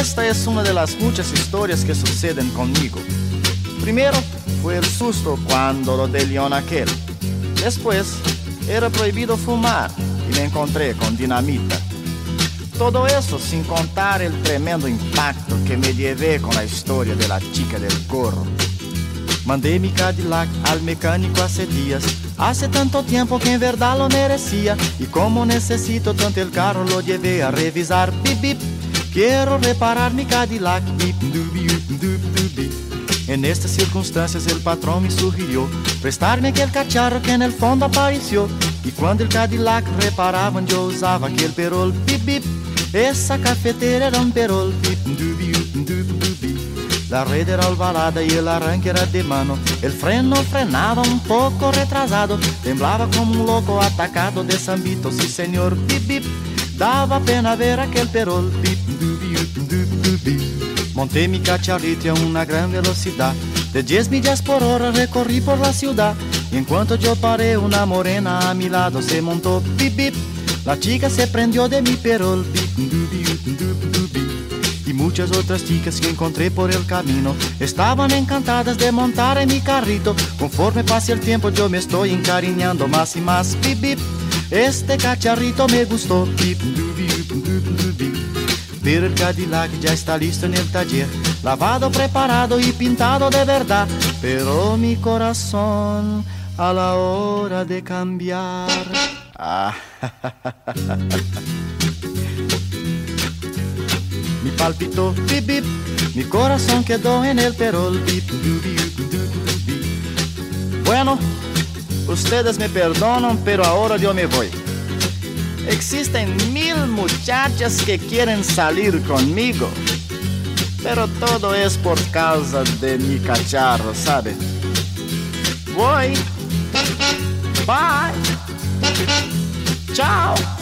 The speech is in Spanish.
Esta es una de las muchas historias que suceden conmigo. Primero fue el susto cuando lo del león aquel. Después era prohibido fumar y me encontré con dinamita. Todo eso sin contar el tremendo impacto que me llevé con la historia de la chica del gorro. Mandé mi Cadillac al mecánico hace días. Hace tanto tiempo que en verdad lo merecía. Y como necesito tanto el carro, lo llevé a revisar. Bip, bip, quiero reparar mi Cadillac. Bip, dubi, dubi, dubi. En estas circunstancias el patrón me sugirió prestarme aquel cacharro que en el fondo apareció. Y cuando el Cadillac reparaban yo usaba aquel perol. Bip, bip, esa cafetera era un perol. Bip, dubi, dubi, dubi. La red era ovalada y el arranque era de mano. El freno frenaba un poco retrasado. Temblaba como un loco atacado de Sambito. Sí señor, bip bip. Daba pena ver aquel perol. Bip dubi dubi. Monté mi cacharrito a una gran velocidad. De 10 millas por hora recorrí por la ciudad. Y en cuanto yo paré, una morena a mi lado se montó. Bip bip. La chica se prendió de mi perol. Bip dubi dubi. Y muchas otras chicas que encontré por el camino estaban encantadas de montar en mi carrito. Conforme pase el tiempo yo me estoy encariñando más y más. Bip, bip, este cacharrito me gustó. Bip, dubi, dubi, dubi. Pero el Cadillac ya está listo en el taller, lavado, preparado y pintado de verdad. Pero mi corazón a la hora de cambiar mi palpitó, bip, bip, mi corazón quedó en el perol, bip, dubi, dubi. Bueno, ustedes me perdonan, pero ahora yo me voy. Existen 1000 muchachas que quieren salir conmigo, pero todo es por causa de mi cacharro, ¿sabe? Voy. Bye. Chao.